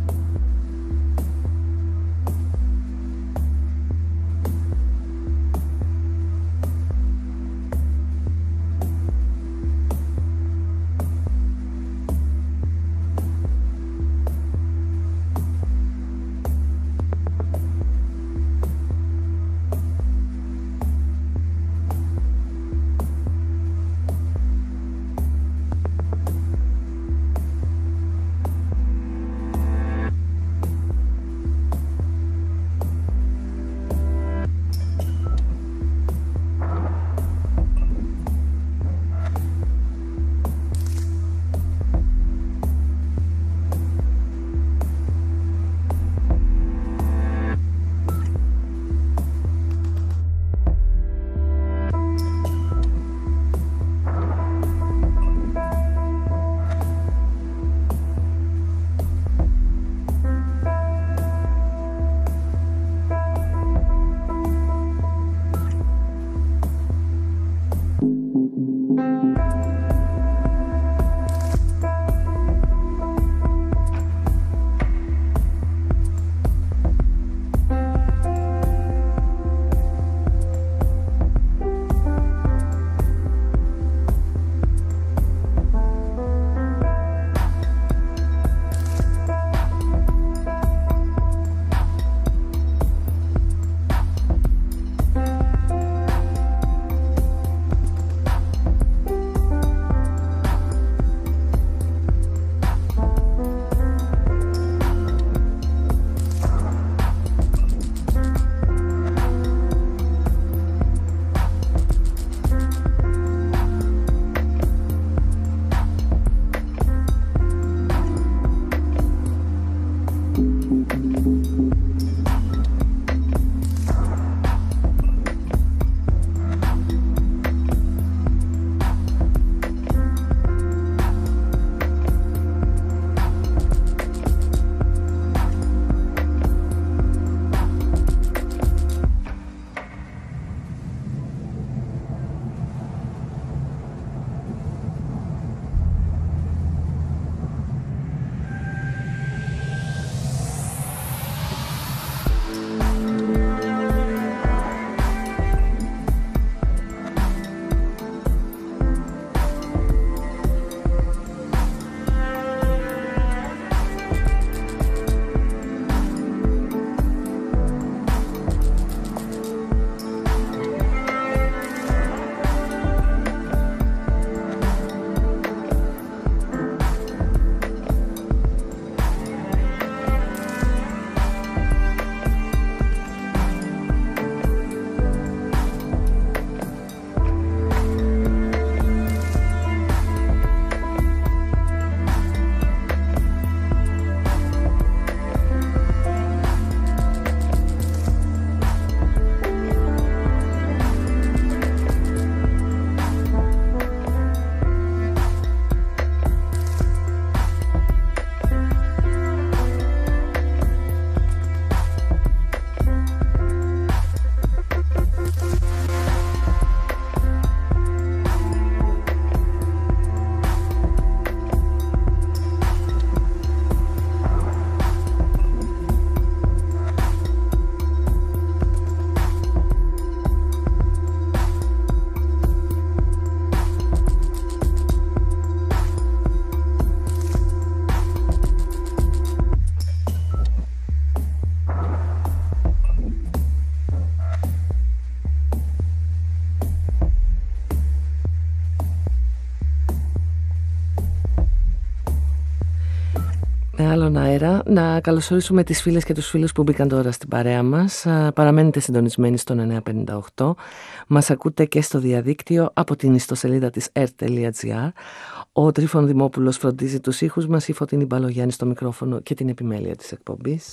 Άλλον αέρα, να καλωσορίσουμε τις φίλες και τους φίλους που μπήκαν τώρα στην παρέα μας. Παραμένετε συντονισμένοι στον 958. Μας ακούτε και στο διαδίκτυο από την ιστοσελίδα της earth.gr. Ο Τρίφων Δημόπουλος φροντίζει τους ήχους μας, η Φωτεινή Μπαλογιάννη στο μικρόφωνο και την επιμέλεια της εκπομπής.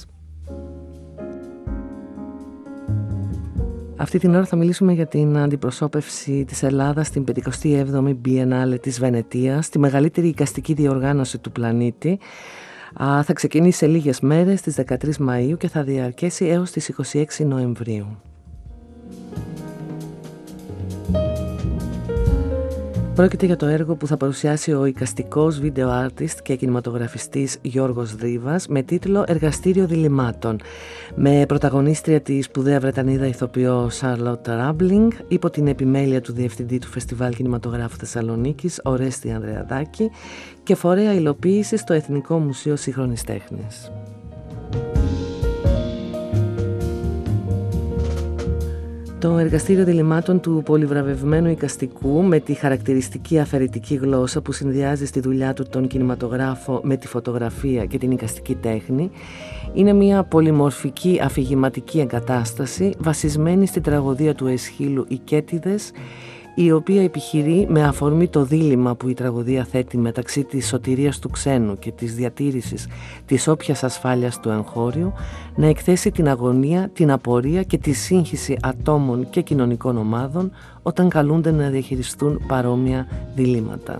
Αυτή την ώρα θα μιλήσουμε για την αντιπροσώπευση της Ελλάδας στην 57η Biennale της Βενετίας, τη μεγαλύτερη εικαστική διοργάνωση του πλανήτη. Θα ξεκινήσει σε λίγες μέρες, στις 13 Μαΐου και θα διαρκέσει έως τις 26 Νοεμβρίου. Πρόκειται για το έργο που θα παρουσιάσει ο εικαστικός video artist και κινηματογραφιστής Γιώργος Δρίβας με τίτλο «Εργαστήριο διλημάτων», με πρωταγωνίστρια τη σπουδαία Βρετανίδα ηθοποιό Charlotte Rampling, υπό την επιμέλεια του διευθυντή του Φεστιβάλ Κινηματογράφου Θεσσαλονίκης Ορέστη Ανδρεαδάκη και φορέα υλοποίησης στο Εθνικό Μουσείο Σύγχρονης Τέχνης. Το εργαστήριο διλημάτων του πολυβραβευμένου εικαστικού, με τη χαρακτηριστική αφαιρετική γλώσσα που συνδυάζει στη δουλειά του τον κινηματογράφο με τη φωτογραφία και την εικαστική τέχνη, είναι μια πολυμορφική αφηγηματική εγκατάσταση βασισμένη στη τραγωδία του Αισχύλου «Οι Κέτιδες», η οποία επιχειρεί με αφορμή το δίλημμα που η τραγωδία θέτει μεταξύ της σωτηρίας του ξένου και της διατήρησης της όποιας ασφάλειας του εγχώριου, να εκθέσει την αγωνία, την απορία και τη σύγχυση ατόμων και κοινωνικών ομάδων όταν καλούνται να διαχειριστούν παρόμοια διλήμματα.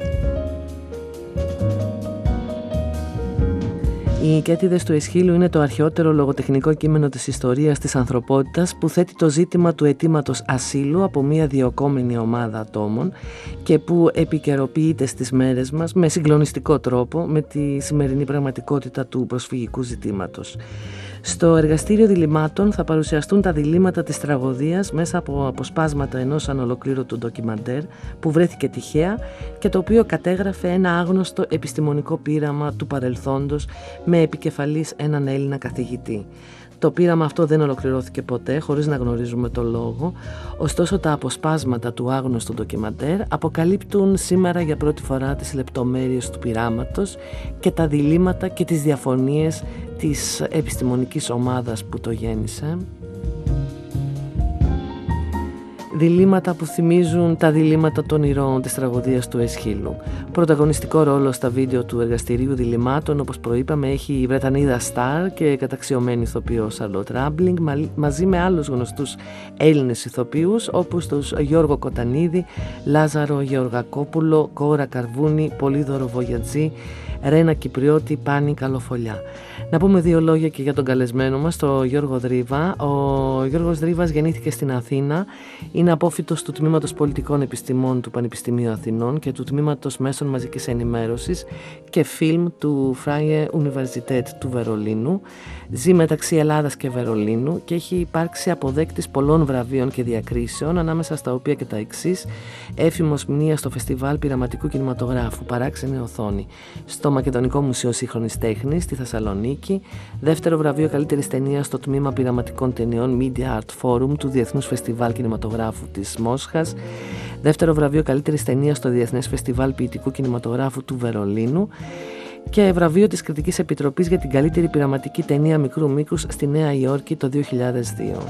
Οι Κέτιδες του Αισχύλου είναι το αρχαιότερο λογοτεχνικό κείμενο της ιστορίας της ανθρωπότητας που θέτει το ζήτημα του αιτήματος ασύλου από μια διωκόμενη ομάδα ατόμων και που επικαιροποιείται στις μέρες μας με συγκλονιστικό τρόπο με τη σημερινή πραγματικότητα του προσφυγικού ζητήματος. Στο εργαστήριο διλημάτων θα παρουσιαστούν τα διλήμματα της τραγωδίας μέσα από αποσπάσματα ενός ανολοκλήρωτου ντοκιμαντέρ που βρέθηκε τυχαία και το οποίο κατέγραφε ένα άγνωστο επιστημονικό πείραμα του παρελθόντος με επικεφαλής έναν Έλληνα καθηγητή. Το πείραμα αυτό δεν ολοκληρώθηκε ποτέ, χωρίς να γνωρίζουμε το λόγο, ωστόσο τα αποσπάσματα του άγνωστου ντοκιμαντέρ αποκαλύπτουν σήμερα για πρώτη φορά τις λεπτομέρειες του πειράματος και τα διλήμματα και τις διαφωνίες της επιστημονικής ομάδας που το γέννησε. Διλήμματα που θυμίζουν τα διλήμματα των ηρώων της τραγωδίας του Αισχύλου. Πρωταγωνιστικό ρόλο στα βίντεο του εργαστηρίου διλημάτων, όπως προείπαμε, έχει η Βρετανίδα Σταρ και καταξιωμένη ηθοποιό Charlotte Rampling, μαζί με άλλους γνωστούς Έλληνες ηθοποιούς όπως τους Γιώργο Κοτανίδη, Λάζαρο Γεωργακόπουλο, Κόρα Καρβούνη, Πολύδωρο Βογιατζή, Ρένα Κυπριώτη, Πάνη Καλοφολιά. Να πούμε δύο λόγια και για τον καλεσμένο μας, τον Γιώργο Δρίβα. Ο Γιώργος Δρίβας γεννήθηκε στην Αθήνα, είναι απόφοιτος του Τμήματος Πολιτικών Επιστημών του Πανεπιστημίου Αθηνών και του Τμήματος Μέσων Μαζικής Ενημέρωσης και Φιλμ του Freie Universität του Βερολίνου. Ζει μεταξύ Ελλάδας και Βερολίνου και έχει υπάρξει αποδέκτης πολλών βραβείων και διακρίσεων, ανάμεσα στα οποία και τα εξής: έφημος μνήα στο Φεστιβάλ Πειραματικού Κινηματογράφου Παράξενη Οθόνη στο Μακεδονικό Μουσείο Σύγχρονης Τέχνης στη Θεσσαλονίκη, δεύτερο βραβείο καλύτερης ταινίας στο Τμήμα Πειραματικών Ταινιών Media Art Forum του Διεθνούς Φεστιβάλ Κινηματογράφου της Μόσχας, δεύτερο βραβείο καλύτερης ταινίας στο Διεθνές Φεστιβάλ Ποιητικού Κινηματογράφου του Βερολίνου και βραβείο της Κριτικής Επιτροπής για την καλύτερη πειραματική ταινία μικρού μήκους στη Νέα Υόρκη το 2002.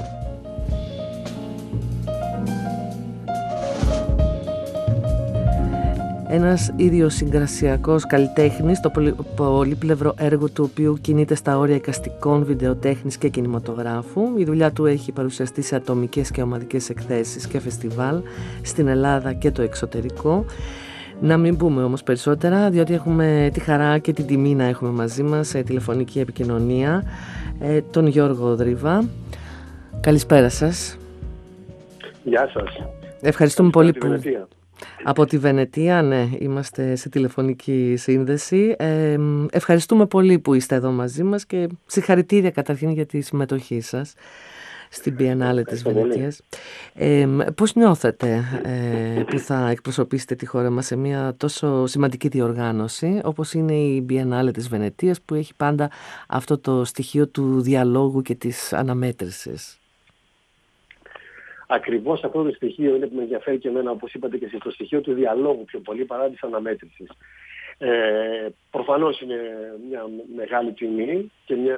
Ένας ιδιοσυγκρασιακός καλλιτέχνης, το πολύπλευρο έργο του οποίου κινείται στα όρια εικαστικών, βιντεοτέχνης και κινηματογράφου. Η δουλειά του έχει παρουσιαστεί σε ατομικές και ομαδικές εκθέσεις και φεστιβάλ στην Ελλάδα και το εξωτερικό. Να μην πούμε όμως περισσότερα, διότι έχουμε τη χαρά και την τιμή να έχουμε μαζί μας σε τηλεφωνική επικοινωνία τον Γιώργο Δρίβα. Καλησπέρα σας. Γεια σας. Ευχαριστούμε πολύ που... Από τη Βενετία, ναι, είμαστε σε τηλεφωνική σύνδεση. Ευχαριστούμε πολύ που είστε εδώ μαζί μας και συγχαρητήρια καταρχήν για τη συμμετοχή σας στην Biennale της Βενετίας. Πώς νιώθετε που θα εκπροσωπήσετε τη χώρα μας σε μια τόσο σημαντική διοργάνωση όπως είναι η Biennale της Βενετίας, που έχει πάντα αυτό το στοιχείο του διαλόγου και της αναμέτρησης? Ακριβώς αυτό το στοιχείο είναι που με ενδιαφέρει και εμένα, όπως είπατε και εσείς, το στοιχείο του διαλόγου πιο πολύ παρά της αναμέτρησης. Προφανώς είναι μια μεγάλη τιμή,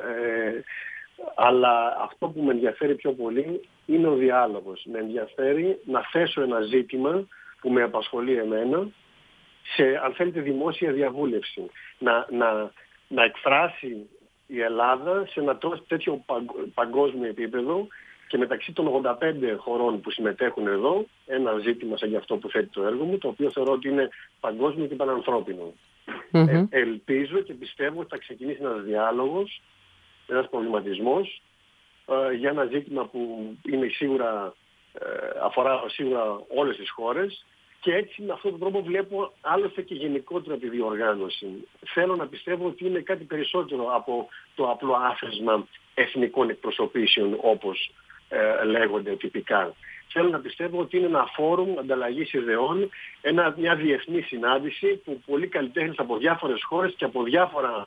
αλλά αυτό που με ενδιαφέρει πιο πολύ είναι ο διάλογος. Με ενδιαφέρει να θέσω ένα ζήτημα που με απασχολεί εμένα σε, αν θέλετε, δημόσια διαβούλευση. Να εκφράσει η Ελλάδα σε ένα τέτοιο παγκόσμιο επίπεδο και μεταξύ των 85 χωρών που συμμετέχουν εδώ, ένα ζήτημα σαν γι' αυτό που θέτει το έργο μου, το οποίο θεωρώ ότι είναι παγκόσμιο και πανανθρώπινο. Ελπίζω και πιστεύω ότι θα ξεκινήσει ένας διάλογος, ένας προβληματισμός για ένα ζήτημα που είναι σίγουρα, αφορά σίγουρα όλες τις χώρες Και έτσι με αυτόν τον τρόπο βλέπω άλλωστε και γενικότερα τη διοργάνωση. Θέλω να πιστεύω ότι είναι κάτι περισσότερο από το απλό άθροισμα εθνικών εκπροσωπήσεων όπως λέγονται τυπικά. Θέλω να πιστεύω ότι είναι ένα φόρουμ ανταλλαγής ιδεών, μια διεθνή συνάντηση που πολλοί καλλιτέχνες από διάφορες χώρες και από διάφορα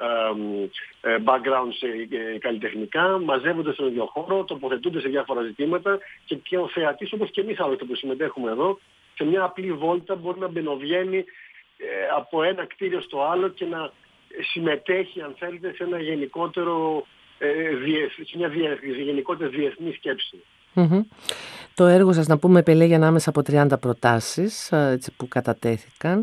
backgrounds καλλιτεχνικά μαζεύονται στον ίδιο χώρο, τοποθετούνται σε διάφορα ζητήματα και ο θεατής, όπως και εμείς άλλωστε που συμμετέχουμε εδώ, σε μια απλή βόλτα μπορεί να μπαινοβγαίνει από ένα κτίριο στο άλλο και να συμμετέχει, αν θέλετε, σε ένα γενικότερο, σε μια γενικότερη διεθνή σκέψη. Mm-hmm. Το έργο σας, να πούμε, επελέγει ανάμεσα από 30 προτάσεις έτσι, που κατατέθηκαν.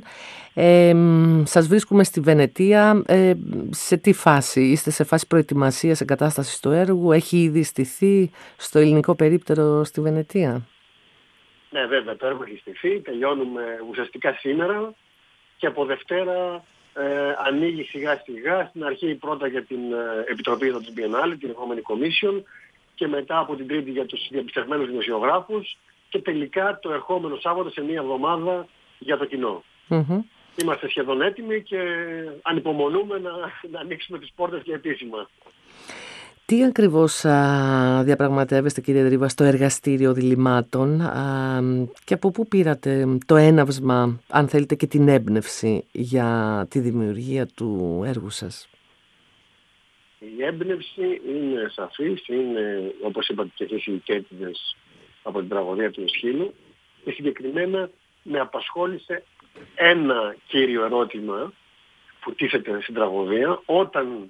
Σας βρίσκουμε στη Βενετία. Σε τι φάση? Είστε σε φάση προετοιμασίας, εγκατάστασης του έργου? Έχει ήδη στηθεί στο ελληνικό περίπτερο στη Βενετία? Ναι, βέβαια, το έργο έχει στηθεί. Τελειώνουμε ουσιαστικά σήμερα και από Δευτέρα ανοίγει σιγά σιγά. Στην αρχή πρώτα για την Επιτροπή της Biennale, την επόμενη Commission, και μετά από την Τρίτη για τους διαπιστευμένους δημοσιογράφους και τελικά το ερχόμενο Σάββατο σε μία εβδομάδα για το κοινό. Mm-hmm. Είμαστε σχεδόν έτοιμοι και ανυπομονούμε να ανοίξουμε τις πόρτες και επίσημα. Τι ακριβώς διαπραγματεύεστε, κύριε Δρύβα, στο εργαστήριο διλημάτων και από πού πήρατε το έναυσμα, αν θέλετε, και την έμπνευση για τη δημιουργία του έργου σας? Η έμπνευση είναι σαφής, είναι, όπως είπατε και εσείς, οι Κέτιδες από την τραγωδία του Εσχύλου, και συγκεκριμένα με απασχόλησε ένα κύριο ερώτημα που τίθεται στην τραγωδία. Όταν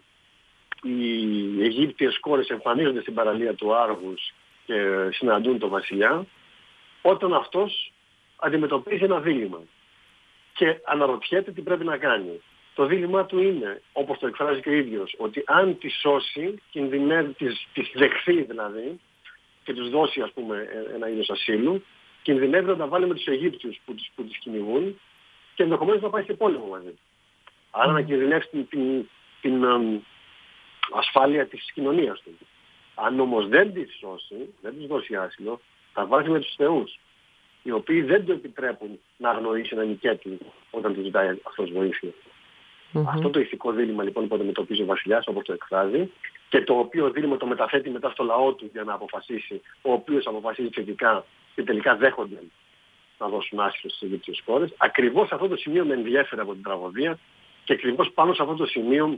οι Αιγύπτιες κόρες εμφανίζονται στην παραλία του Άργους και συναντούν τον βασιλιά, όταν αυτός αντιμετωπίζει ένα δίλημμα και αναρωτιέται τι πρέπει να κάνει. Το δίλημά του είναι, όπως το εκφράζει και ο ίδιος, ότι αν τη σώσει, κινδυνεύει, τις δεχθεί δηλαδή, και τους δώσει, ας πούμε, ένα είδος ασύλου, κινδυνεύει να τα βάλει με τους Αιγύπτιους που τις κυνηγούν και ενδεχομένως να πάει σε πόλεμο μαζί. Άρα να κινδυνεύσει την ασφάλεια της κοινωνίας του. Αν όμως δεν τις σώσει, δεν τις δώσει άσυλο, θα βάζει με τους θεούς, οι οποίοι δεν του επιτρέπουν να αγνοήσει έναν νικέτη όταν του ζητάει αυτός βοήθεια. Mm-hmm. Αυτό το ηθικό δίλημμα λοιπόν που αντιμετωπίζει ο βασιλιάς, όπως το εκφράζει, και το οποίο δίλημμα το μεταθέτει μετά στο λαό του για να αποφασίσει, ο οποίος αποφασίζει θετικά και τελικά δέχονται να δώσουν άσυλο στις Αιγύπτιες χώρες. Ακριβώς αυτό το σημείο με ενδιέφερε από την τραγωδία και ακριβώς πάνω σε αυτό το σημείο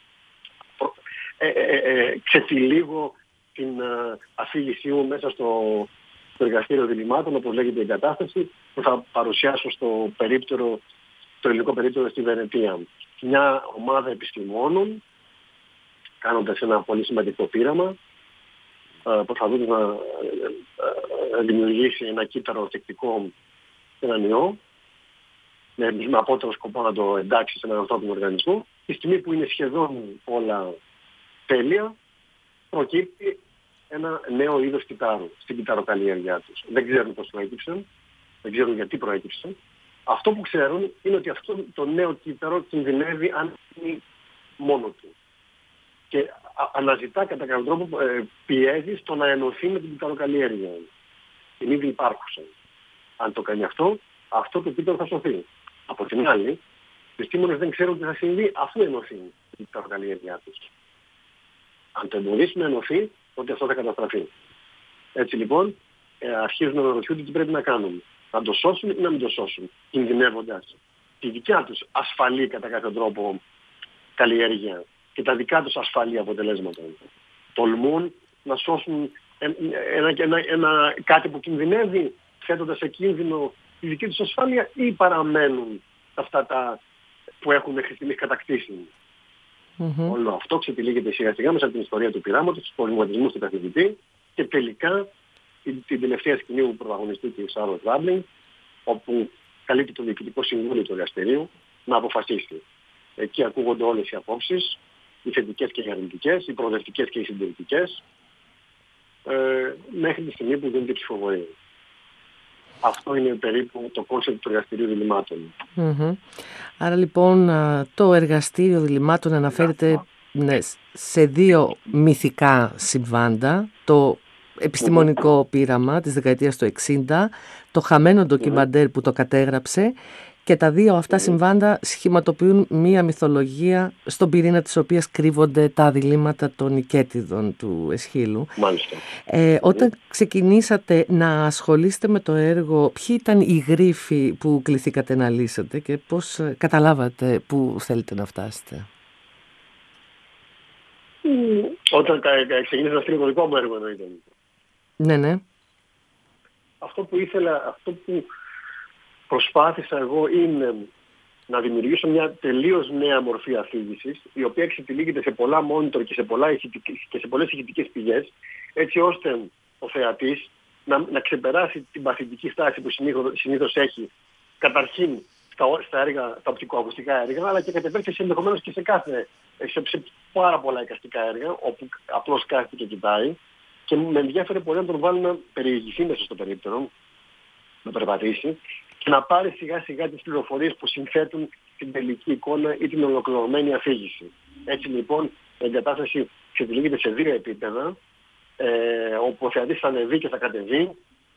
ξετυλίγω την αφήγησή μου μέσα στο εργαστήριο διλημάτων, όπως λέγεται η εγκατάσταση, που θα παρουσιάσω στο ελληνικό περίπτερο στη Βενετία. Μια ομάδα επιστημόνων, κάνοντας ένα πολύ σημαντικό πείραμα, προσπαθούν να δημιουργήσει ένα κύτταρο θεκτικό σε έναν ιό, με απότερο σκοπό να το εντάξει σε έναν ανθρώπινο οργανισμό. Τη στιγμή που είναι σχεδόν όλα τέλεια, προκύπτει ένα νέο είδος κυτάρου στην κυταροκαλλιέργειά τους. Δεν ξέρουν πώς προέκυψαν, δεν ξέρουν γιατί προέκυψαν. Αυτό που ξέρουν είναι ότι αυτό το νέο κύτταρο κινδυνεύει αν είναι μόνο του. Και αναζητά κατά κάποιο τρόπο, πιέζει στο να ενωθεί με την κυταροκαλλιέργεια. Την ήδη υπάρχουσα. Αν το κάνει αυτό, αυτό το κύτταρο θα σωθεί. Από την άλλη, οι επιστήμονες δεν ξέρουν τι θα συμβεί αφού ενωθεί την κυταροκαλλιέργειά τους. Αν το εμποδίσουν να ενωθεί, τότε αυτό θα καταστραφεί. Έτσι λοιπόν, αρχίζουν να ρωτιούνται τι πρέπει να κάνουν. Να το σώσουν ή να μην το σώσουν, κινδυνεύοντας τη δικιά τους ασφαλή κατά κάποιο τρόπο καλλιέργεια και τα δικά τους ασφαλή αποτελέσματα. Τολμούν να σώσουν κάτι που κινδυνεύει, θέτοντας σε κίνδυνο τη δική τους ασφάλεια, ή παραμένουν αυτά τα που έχουν μέχρι στιγμής κατακτήσει. Mm-hmm. Όλο αυτό ξετυλίγεται σιγά σιγά μέσα από την ιστορία του πειράματος, τους προβληματισμούς του καθηγητή και τελικά την τελευταία σκηνή που πρωταγωνιστεί και η Σάρλοτ Ράμπλινγκ, όπου καλείται το Διοικητικό Συμβούλιο του Εργαστηρίου να αποφασίσει. Εκεί ακούγονται όλες οι απόψεις, οι θετικές και οι αρνητικές, οι προοδευτικές και οι συντηρητικές, μέχρι τη στιγμή που γίνεται η ψηφοφορία. Αυτό είναι περίπου το κόνσεπτ του εργαστηρίου διλημάτων. Mm-hmm. Άρα λοιπόν το εργαστήριο διλημάτων αναφέρεται σε δύο μυθικά συμβάντα. Το επιστημονικό πείραμα της δεκαετίας του 60, το χαμένο ντοκιμαντέρ που το κατέγραψε, και τα δύο αυτά συμβάντα σχηματοποιούν μία μυθολογία στον πυρήνα της οποίας κρύβονται τα διλήμματα των οικέτιδων του Αισχύλου. Μάλιστα. Όταν ξεκινήσατε να ασχολείστε με το έργο, ποιοι ήταν οι γρίφοι που κληθήκατε να λύσετε και πώς καταλάβατε πού θέλετε να φτάσετε? Όταν ξεκινήσα να στείλω το δικό μου έργο, εννοείται. Ναι. Αυτό που προσπάθησα εγώ είναι να δημιουργήσω μια τελείως νέα μορφή αφήγησης, η οποία εξετυλίγεται σε πολλά monitor και σε πολλές ηχητικές πηγές, έτσι ώστε ο θεατής να ξεπεράσει την παθητική στάση που συνήθως έχει, καταρχήν στα οπτικοακουστικά έργα, αλλά και κατ' επέκταση ενδεχομένως και σε πάρα πολλά εικαστικά έργα, όπου απλώς κάθεται και κοιτάει. Και με ενδιαφέρει πολύ να τον βάλω να περιηγηθεί μέσα στο περίπτερο, να περπατήσει και να πάρει σιγά σιγά τις πληροφορίες που συνθέτουν την τελική εικόνα ή την ολοκληρωμένη αφήγηση. Έτσι λοιπόν η εγκατάσταση ξετυλίγεται σε δύο επίπεδα, όπου ο θεατής θα ανεβεί και θα κατεβεί,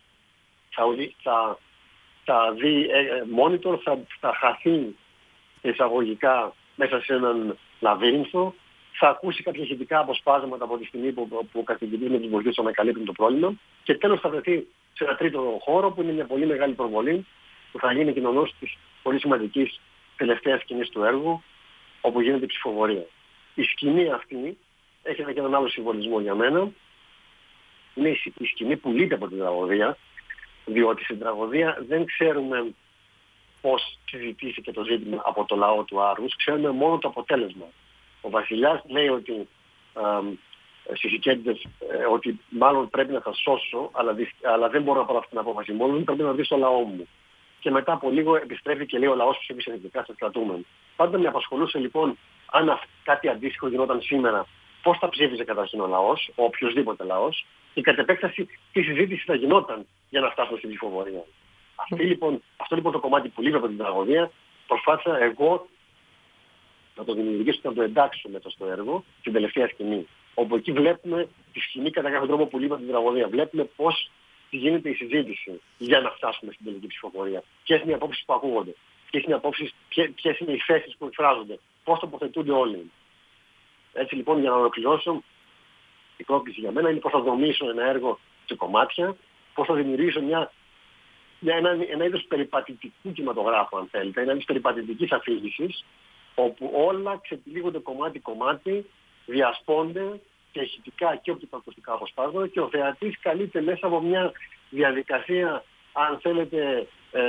θα δει monitor, θα χαθεί εισαγωγικά μέσα σε έναν λαβύρινθο, θα ακούσει κάποια ηχητικά αποσπάσματα από τη στιγμή που ο καθηγητής με τους βοηθούς ανακαλύπτουν το πρόβλημα και τέλος θα βρεθεί σε ένα τρίτο χώρο που είναι μια πολύ μεγάλη προβολή που θα γίνει κοινωνός της πολύ σημαντικής τελευταίας σκηνής του έργου, όπου γίνεται η ψηφοφορία. Η σκηνή αυτή έχει και έναν άλλο συμβολισμό για μένα. Είναι η σκηνή που λείπει από την τραγωδία, διότι στην τραγωδία δεν ξέρουμε πώς συζητήθηκε το ζήτημα από το λαό του Άρους, ξέρουμε μόνο το αποτέλεσμα. Ο βασιλιάς λέει ότι στις οικέτιδες ότι μάλλον πρέπει να τα σώσω, αλλά δεν μπορώ να πάρω αυτή την απόφαση μόνο, πρέπει να δει στο λαό μου. Και μετά από λίγο επιστρέφει και λέει ο λαός ψήφισε θετικά στα κρατούμενα. Πάντα με απασχολούσε λοιπόν αν κάτι αντίστοιχο γινόταν σήμερα, πώς θα ψήφιζε καταρχήν ο λαός, ο οποιοσδήποτε λαός, και κατ' επέκταση τι συζήτηση θα γινόταν για να φτάσουμε στην ψηφοφορία. Αυτό λοιπόν το κομμάτι που λείπει από την τραγωδία, προσπάθησα εγώ να το δημιουργήσω και να το εντάξω μέσα στο έργο, την τελευταία σκηνή. Όπου εκεί βλέπουμε τη σκηνή κατά κάποιον τρόπο που λείπει από την τραγωδία. Βλέπουμε πώς γίνεται η συζήτηση για να φτάσουμε στην τελική ψηφοφορία. Ποιες είναι οι απόψεις που ακούγονται, ποιες είναι οι θέσεις που εκφράζονται, πώς τοποθετούνται όλοι. Έτσι λοιπόν, για να ολοκληρώσω, η πρόκληση για μένα είναι πώς θα δομήσω ένα έργο σε κομμάτια, πώς θα δημιουργήσω ένα είδος περιπατητικού κινηματογράφου, αν θέλετε, ένα είδος περιπατητικής αφήγησης, όπου όλα ξετυλίγονται κομμάτι-κομμάτι, διασπώνται και ηχητικά και οπτικοακουστικά αποσπάσματα και ο θεατής καλείται μέσα από μια διαδικασία, αν θέλετε,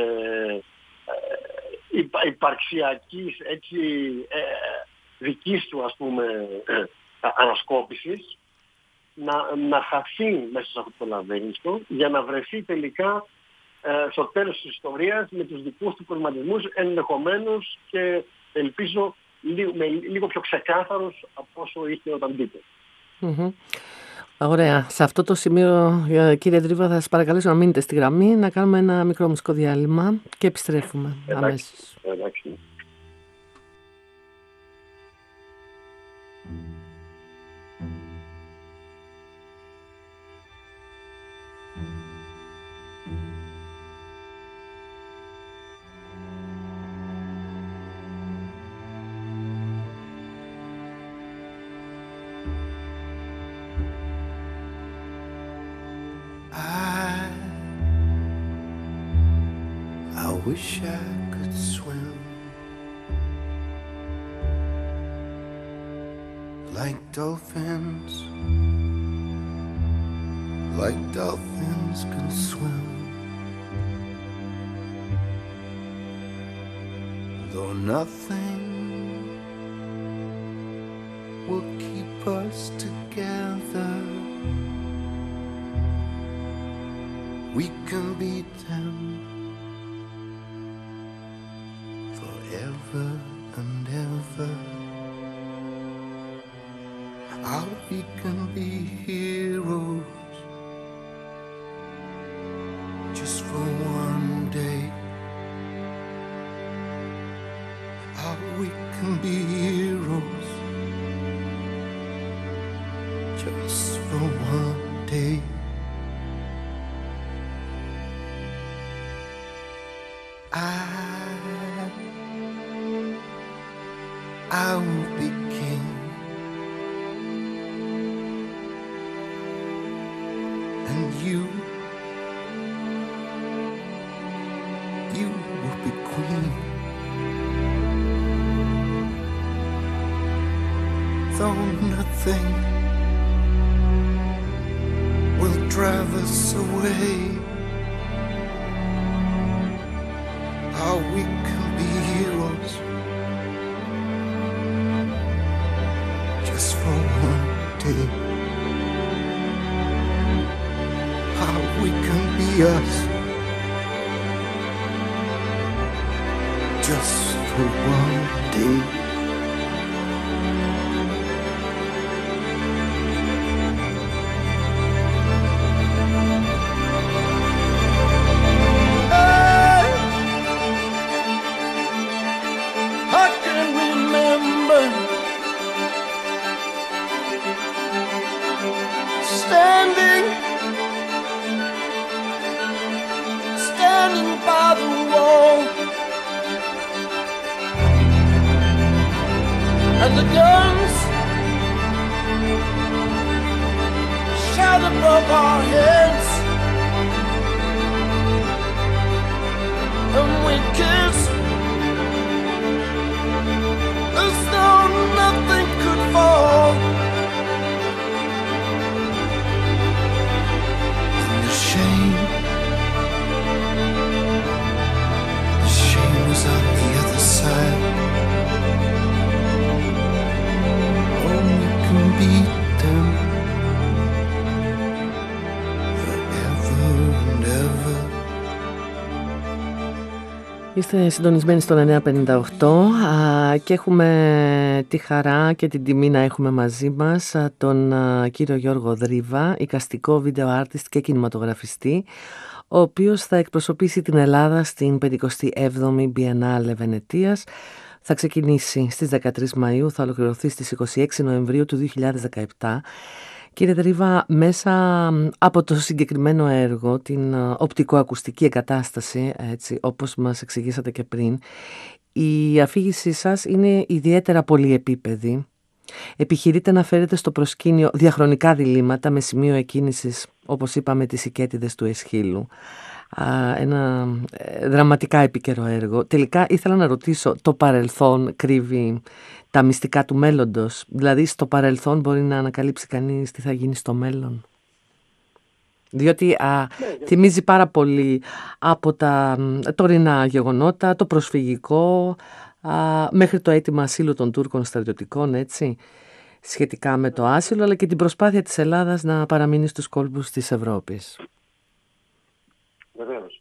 υπαρξιακής, έτσι, δικής του, ας πούμε, ανασκόπησης, να χαθεί μέσα σε αυτό το λαβύρινθο για να βρεθεί τελικά στο τέλος της ιστορίας με τους δικούς του προβληματισμούς, ενδεχομένως και ελπίζω λίγο πιο ξεκάθαρος από όσο είχε όταν μπήκε. Ωραία. Σε αυτό το σημείο, κύριε Τρίβα, θα σας παρακαλέσω να μείνετε στη γραμμή, να κάνουμε ένα μικρό μουσικό διάλειμμα και επιστρέφουμε αμέσως. Εντάξει. I wish I could swim like dolphins can swim, though nothing will keep us together. We can beat them forever and ever. How we can be heroes just for one day. How we can be heroes just for one day. you. You will be queen. Though nothing will drive us away, how we can be heroes just for one day. How we can be us just for one day. And the guns shout above our heads, and we kiss as though nothing could fall. And the shame is on the other side. Beat them forever and ever. Είστε συντονισμένοι στον 958 και έχουμε τη χαρά και την τιμή να έχουμε μαζί μας τον κύριο Γιώργο Δρίβα, εικαστικό βίντεο artist και κινηματογραφιστή, ο οποίος θα εκπροσωπήσει την Ελλάδα στην 57η Biennale Βενετίας. Θα ξεκινήσει στις 13 Μαΐου, θα ολοκληρωθεί στις 26 Νοεμβρίου του 2017. Κύριε Δρίβα, μέσα από το συγκεκριμένο έργο, την οπτικοακουστική εγκατάσταση, έτσι, όπως μας εξηγήσατε και πριν, η αφήγησή σας είναι ιδιαίτερα πολυεπίπεδη. Επιχειρείτε να φέρετε στο προσκήνιο διαχρονικά διλήμματα με σημείο εκκίνησης, όπως είπαμε, τις Οικέτιδες του Αισχύλου. Ένα δραματικά επίκαιρο έργο. Τελικά ήθελα να ρωτήσω, το παρελθόν κρύβει τα μυστικά του μέλλοντος? Δηλαδή στο παρελθόν μπορεί να ανακαλύψει κανείς τι θα γίνει στο μέλλον? Διότι θυμίζει πάρα πολύ από τα τωρινά γεγονότα, το προσφυγικό, μέχρι το αίτημα ασύλου των Τούρκων στρατιωτικών, έτσι, σχετικά με το άσυλο, αλλά και την προσπάθεια της Ελλάδας να παραμείνει στους κόλπους της Ευρώπης. Βεβαίως.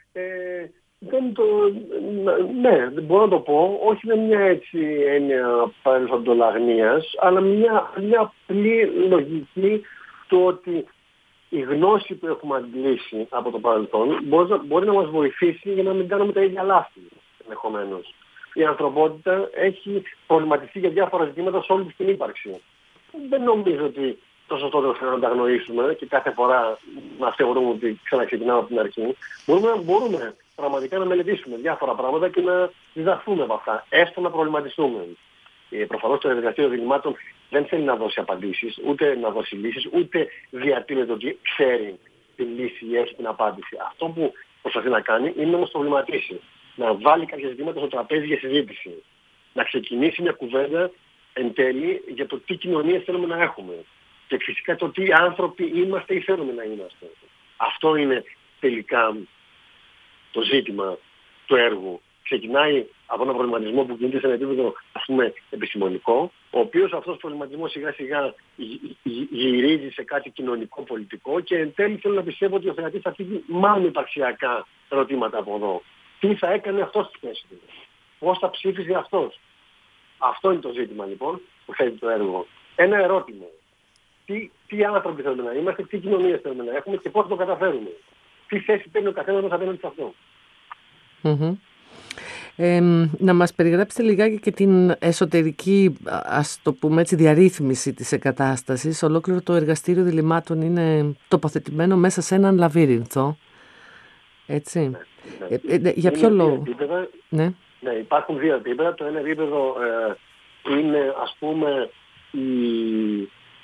Ναι, μπορώ να το πω, όχι με μια έτσι έννοια παρελθοντολαγνίας, αλλά μια απλή λογική του ότι η γνώση που έχουμε αντλήσει από το παρελθόν μπορεί να μας βοηθήσει για να μην κάνουμε τα ίδια λάθη, ενδεχομένως. Η ανθρωπότητα έχει προβληματιστεί για διάφορα ζητήματα σε όλη της την ύπαρξη. Δεν νομίζω ότι το σωστότερο είναι να τα αγνοήσουμε και κάθε φορά να θεωρούμε ότι ξαναξεκινάμε από την αρχή. Μπορούμε πραγματικά να μελετήσουμε διάφορα πράγματα και να διδαχθούμε από αυτά, έστω να προβληματιστούμε. Προφανώς το Εργαστήριο Διλημάτων δεν θέλει να δώσει απαντήσεις, ούτε να δώσει λύσεις, ούτε διατείνεται ότι ξέρει τη λύση ή έχει την απάντηση. Αυτό που προσπαθεί να κάνει είναι να μας προβληματίσει. Να βάλει κάποια ζητήματα στο τραπέζι για συζήτηση. Να ξεκινήσει μια κουβέντα εν τέλει για το τι κοινωνίες θέλουμε να έχουμε. Και φυσικά το τι άνθρωποι είμαστε ή θέλουμε να είμαστε. Αυτό είναι τελικά το ζήτημα του έργου. Ξεκινάει από έναν προβληματισμό που κινείται σε ένα επίπεδο, ας πούμε, επιστημονικό, ο οποίος αυτός ο προβληματισμός σιγά σιγά γυρίζει σε κάτι κοινωνικό, πολιτικό και εν τέλει θέλω να πιστεύω ότι ο θεατής θα φύγει μάλλον υπαρξιακά ερωτήματα από εδώ. Τι θα έκανε αυτός στη θέση του, πώς θα ψήφιζε αυτός. Αυτό είναι το ζήτημα λοιπόν που θέτει το έργο. Ένα ερώτημα. Τι άνθρωποι θέλουμε να είμαστε, τι κοινωνίες θέλουμε να έχουμε και πώς το καταφέρουμε. Τι θέση παίρνει ο καθένας μας απέναντι σε αυτό. Mm-hmm. Να μας περιγράψετε λιγάκι και την εσωτερική, ας το πούμε έτσι, διαρρύθμιση της εγκατάστασης. Ολόκληρο το Εργαστήριο Διλημάτων είναι τοποθετημένο μέσα σε έναν λαβύρινθο. Έτσι. Ναι. Για ποιο λόγο? Ναι, υπάρχουν δύο επίπεδα. Το ένα επίπεδο είναι, ας πούμε, η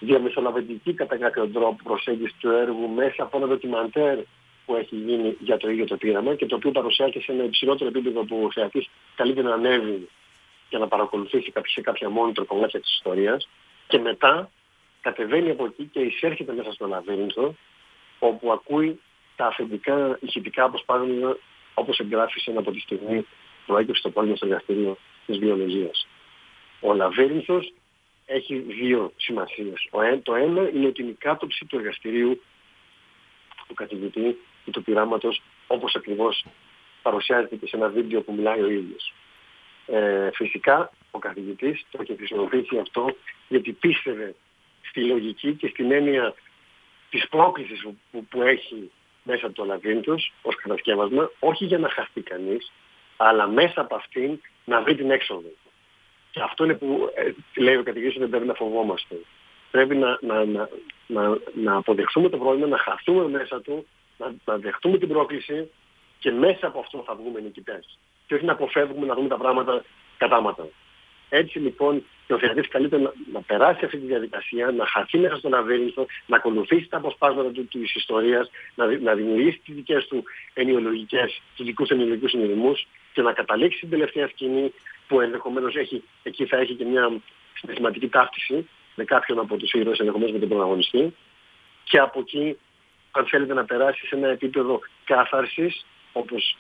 διαμεσολαβητική κατά κάποιο τρόπο προσέγγιση του έργου μέσα από ένα ντοκιμαντέρ που έχει γίνει για το ίδιο το πείραμα και το οποίο παρουσιάζει σε ένα υψηλότερο επίπεδο που ο θεατής καλείται να ανέβει και να παρακολουθήσει σε κάποια μόνιτρο κομμάτια της ιστορίας και μετά κατεβαίνει από εκεί και εισέρχεται μέσα στο λαβύρινθο όπου ακούει τα αφεντικά ηχητικά αποσπάσματα όπως εγγράφησε από τη στιγμή που προέκυψε το πόλεμο στο εργαστήριο της βιολογίας. Ο λαβύρινθος έχει δύο σημασίες. Το ένα είναι ότι είναι η κάτωψη του εργαστηρίου του καθηγητή ή του πειράματος, όπως ακριβώς παρουσιάζεται και σε ένα βίντεο που μιλάει ο ίδιος. Φυσικά ο καθηγητής το έχει χρησιμοποιήσει αυτό γιατί πίστευε στη λογική και στην έννοια της πρόκλησης που έχει μέσα από το λαβύρινθος ως κατασκεύασμα, όχι για να χαστεί κανείς, αλλά μέσα από αυτήν να βρει την έξοδο. Και αυτό είναι που λέει ο καθηγητής ότι δεν πρέπει να φοβόμαστε. Πρέπει να αποδεχθούμε το πρόβλημα, να χαθούμε μέσα του, να δεχτούμε την πρόκληση και μέσα από αυτό θα βγούμε νικητές. Και όχι να αποφεύγουμε να δούμε τα πράγματα κατάματα. Έτσι λοιπόν και ο θεατής καλείται να περάσει αυτή τη διαδικασία, να χαθεί μέσα στο λαβύρινθο, να ακολουθήσει τα αποσπάσματα της ιστορίας, να δημιουργήσει τις δικές του ενοιολογικές, τους δικούς ενοιολογικούς συνειδημούς και να καταλήξει στην τελευταία σκηνή που ενδεχομένως εκεί θα έχει και μια συναισθηματική ταύτιση με κάποιον από τους ήρωες, ενδεχομένως με τον πρωταγωνιστή. Και από εκεί, αν θέλετε να περάσει σε ένα επίπεδο κάθαρσης, όπως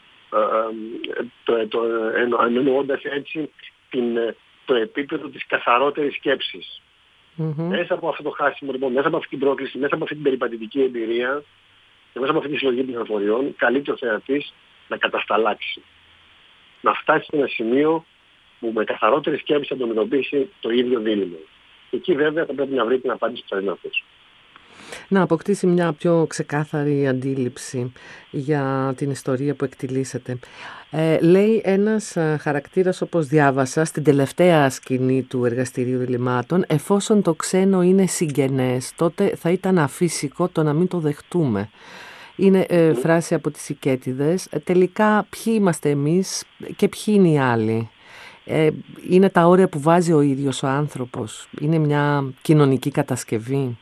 εννοώντας έτσι το επίπεδο της καθαρότερης σκέψης. Μέσα από αυτό το χάσιμο, λοιπόν, μέσα από αυτή την πρόκληση, μέσα από αυτή την περιπατητική εμπειρία και μέσα από αυτή τη συλλογή πληροφοριών, καλείται ο θεατής να κατασταλάξει. Να φτάσει σε ένα σημείο που με καθαρότερη σκέψη θα αντιμετωπίσει το ίδιο δίλημμα. Εκεί βέβαια θα πρέπει να βρει την απάντηση που θα είναι αυτός. Να αποκτήσει μια πιο ξεκάθαρη αντίληψη για την ιστορία που εκτιλήσεται. Λέει ένας χαρακτήρας, όπως διάβασα, στην τελευταία σκηνή του εργαστηρίου διλημμάτων, εφόσον το ξένο είναι συγγενές, τότε θα ήταν αφύσικο το να μην το δεχτούμε. Είναι φράση από τις Οικέτιδες. Τελικά ποιοι είμαστε εμείς και ποιοι είναι οι άλλοι? Είναι τα όρια που βάζει ο ίδιος ο άνθρωπος? Είναι μια κοινωνική κατασκευή?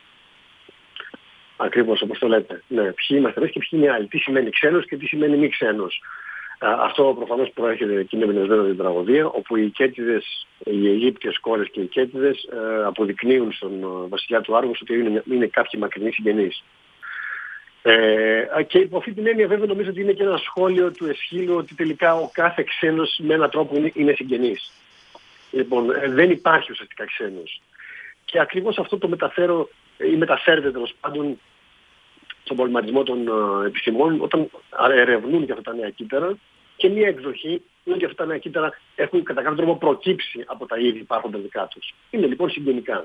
Ακριβώς όπως το λέτε. Ναι, ποιοι είμαστε εμείς και ποιοι είναι οι άλλοι. Τι σημαίνει ξένος και τι σημαίνει μη ξένος. Αυτό προφανώς προέρχεται και είναι εμπνευσμένο την τραγωδία, όπου οι Οικέτιδες, οι Αιγύπτιες κόρες και οι Οικέτιδες αποδεικνύουν στον βασιλιά του Άργους ότι είναι κάποιοι μακρινοί συγγενείς. Και υπό αυτή την έννοια βέβαια νομίζω ότι είναι και ένα σχόλιο του Εσχύλου ότι τελικά ο κάθε ξένος με έναν τρόπο είναι συγγενής. Λοιπόν, δεν υπάρχει ουσιαστικά ξένος. Και ακριβώς αυτό το μεταφέρω ή μεταφέρεται τέλος πάντων στον προβληματισμό των επιστημών όταν ερευνούν και αυτά τα νέα κύτταρα και μία εκδοχή είναι ότι αυτά τα νέα κύτταρα έχουν κατά κάποιο τρόπο προκύψει από τα ήδη υπάρχοντα δικά τους. Είναι λοιπόν συγγενικά.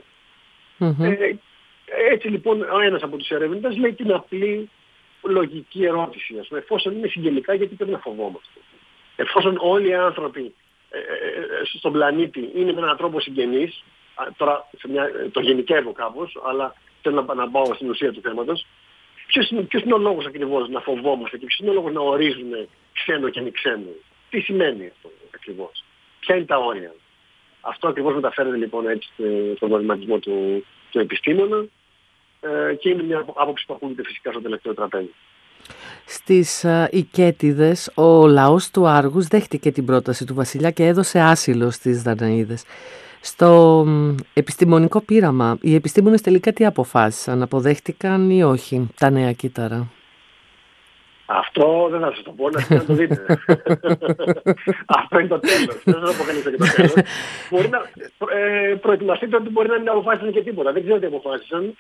Έτσι λοιπόν ο ένας από τους ερευνητές λέει την απλή λογική ερώτηση. Ας πούμε, εφόσον είναι συγγενικά, γιατί πρέπει να φοβόμαστε? Εφόσον όλοι οι άνθρωποι στον πλανήτη είναι με έναν τρόπο συγγενείς, τώρα το γενικεύω κάπως, αλλά θέλω να πάω στην ουσία του θέματος, ποιος είναι ο λόγος ακριβώς να φοβόμαστε και ποιος είναι ο λόγος να ορίζουμε ξένο και μη ξένο? Τι σημαίνει αυτό ακριβώς? Ποια είναι τα όρια? Αυτό ακριβώς μεταφέρεται λοιπόν έτσι στον προβληματισμό του επιστήμονα και είναι μια άποψη που ακούγεται φυσικά στο τελευταίο τραπέζι. Στις Οικέτιδες ο λαός του Άργους δέχτηκε την πρόταση του βασιλιά και έδωσε άσυλο στις Δαναίδες. Στο επιστημονικό πείραμα οι επιστήμονες τελικά τι αποφάσισαν? Αποδέχτηκαν ή όχι τα νέα κύτταρα? Αυτό δεν θα σας το πω, να το δείτε. Αυτό είναι το τέλος. Δεν θα το αποκαλύψω και το τέλος. Μπορεί να προετοιμαστείτε ότι μπορεί να μην αποφάσισαν και τίποτα. Δεν ξέρω τι αποφάσισαν.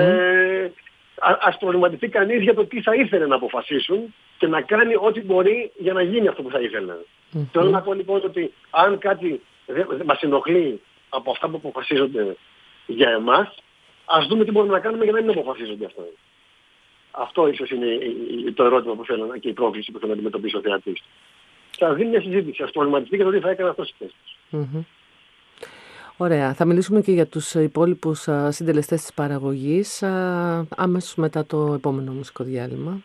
Ας προβληματιστεί κανείς για το τι θα ήθελε να αποφασίσουν και να κάνει ό,τι μπορεί για να γίνει αυτό που θα ήθελε. Θέλω να πω λοιπόν ότι αν κάτι μας ενοχλεί από αυτά που αποφασίζονται για εμάς, ας δούμε τι μπορούμε να κάνουμε για να μην αποφασίζονται αυτά. Αυτό ίσως είναι το ερώτημα που θέλω και η πρόκληση που θέλω να αντιμετωπίσει ο θεατής. Θα δίνει μια συζήτηση, ας προβληματιστεί και το τι θα έκανε αυτός στις θέσεις. Ωραία. Θα μιλήσουμε και για τους υπόλοιπους συντελεστές της παραγωγής αμέσως μετά το επόμενο μουσικό διάλειμμα.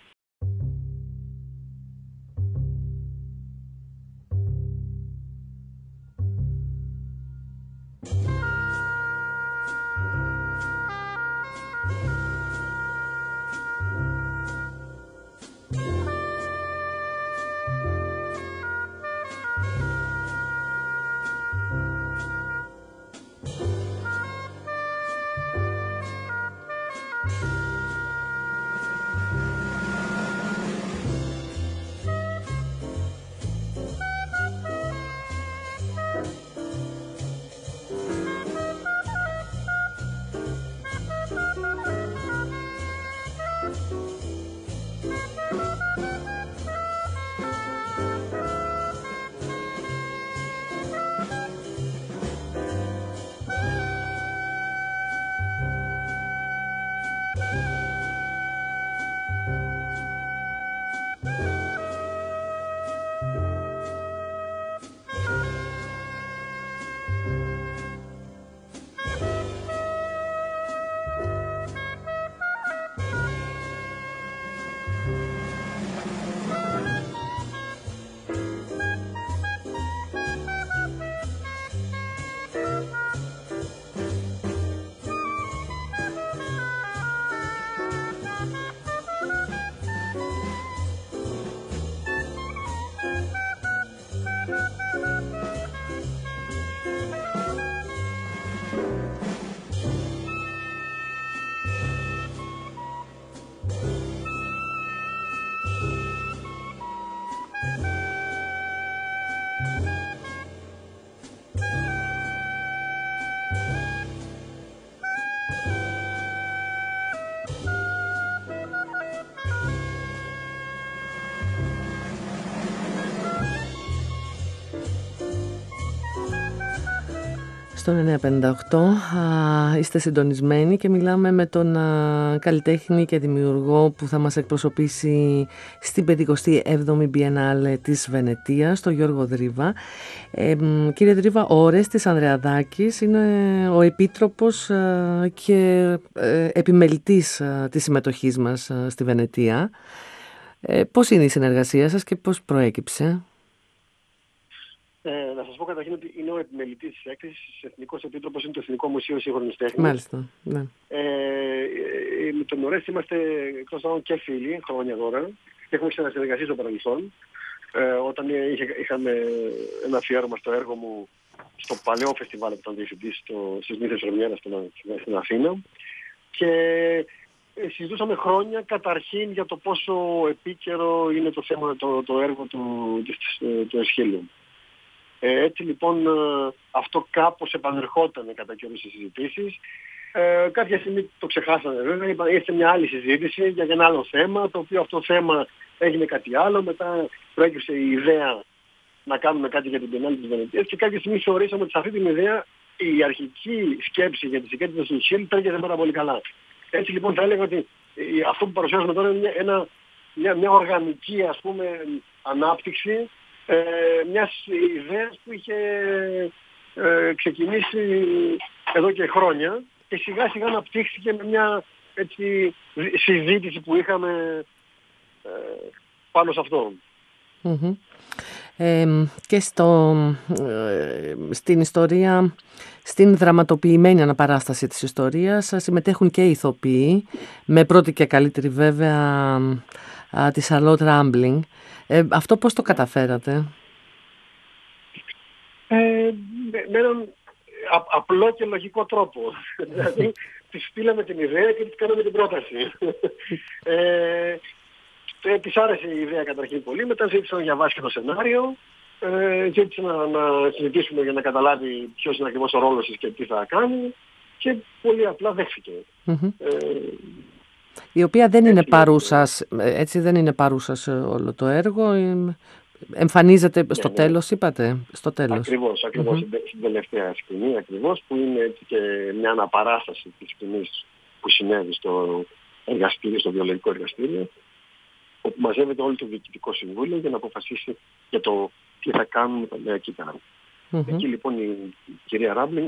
στον 958. Είστε συντονισμένοι και μιλάμε με τον καλλιτέχνη και δημιουργό που θα μας εκπροσωπήσει στην 57η Biennale της Βενετίας, τον Γιώργο Δρίβα. Κύριε Δρίβα, ο Ορέστης Ανδρεαδάκης είναι ο επίτροπος και επιμελητής της συμμετοχής μας στη Βενετία. Πώς είναι η συνεργασία σας και πώς προέκυψε? Να σας πω καταρχήν ότι είναι ο επιμελητής της έκθεσης, εθνικός επίτροπος είναι το Εθνικό Μουσείο Σύγχρονης Τέχνης. Μάλιστα, ναι. Με τον Ορέστη είμαστε εκτός άλλων και φίλοι χρόνια τώρα και έχουμε ξανασυνεργαστεί στο παρελθόν. Όταν είχαμε ένα αφιέρωμα στο έργο μου στο παλαιό φεστιβάλ που ήταν διευθυντής στις Νύχτες Ρωμιέρας στην Αθήνα, και συζητούσαμε χρόνια καταρχήν για το πόσο επίκαιρο είναι το θέμα, το έργο του Εσχύλου. Έτσι λοιπόν αυτό κάπως επανερχόταν κατά καιρούς στις συζητήσεις. Κάποια στιγμή το ξεχάσανε βέβαια, ήρθε μια άλλη συζήτηση για ένα άλλο θέμα, το οποίο αυτό θέμα έγινε κάτι άλλο, μετά προέκυψε η ιδέα να κάνουμε κάτι για την Biennale της Βενετίας και κάποια στιγμή θεωρήσαμε ότι σε αυτή την ιδέα η αρχική σκέψη για τις συγκέντρωση του Εσχύλου τέριαζε πάρα πολύ καλά. Έτσι λοιπόν θα έλεγα ότι αυτό που παρουσιάζουμε τώρα είναι μια οργανική, ας πούμε, ανάπτυξη μιας ιδέας που είχε ξεκινήσει εδώ και χρόνια και σιγά σιγά αναπτύχθηκε με μια έτσι συζήτηση που είχαμε πάνω σε αυτό. Mm-hmm. Και στην ιστορία, στην δραματοποιημένη αναπαράσταση της ιστορίας συμμετέχουν και οι ηθοποιοί, με πρώτη και καλύτερη βέβαια τη Σαρλότ Ράμπλινγκ. Αυτό πώς το καταφέρατε? Με έναν απλό και λογικό τρόπο. Δηλαδή της στείλαμε την ιδέα και της κάναμε την πρόταση. Της άρεσε η ιδέα καταρχήν πολύ, μετά ζήτησα να διαβάσει και το σενάριο, ζήτησα να συζητήσουμε για να καταλάβει ποιος είναι ακριβώς ο ρόλος της και τι θα κάνει και πολύ απλά δέχθηκε. Mm-hmm. Η οποία δεν είναι παρούσα, έτσι δεν είναι παρούσα σε όλο το έργο, εμφανίζεται στο τέλος, είπατε, στο τέλος. Ακριβώς, στην τελευταία σκηνή ακριβώς, που είναι έτσι και μια αναπαράσταση της σκηνής που συνέβη στο εργαστήριο, στο βιολογικό εργαστήριο, όπου μαζεύεται όλο το Διοικητικό Συμβούλιο για να αποφασίσει για το τι θα κάνουν με τα νέα κύτταρα. Mm-hmm. Εκεί λοιπόν η κυρία Ράμπλινγκ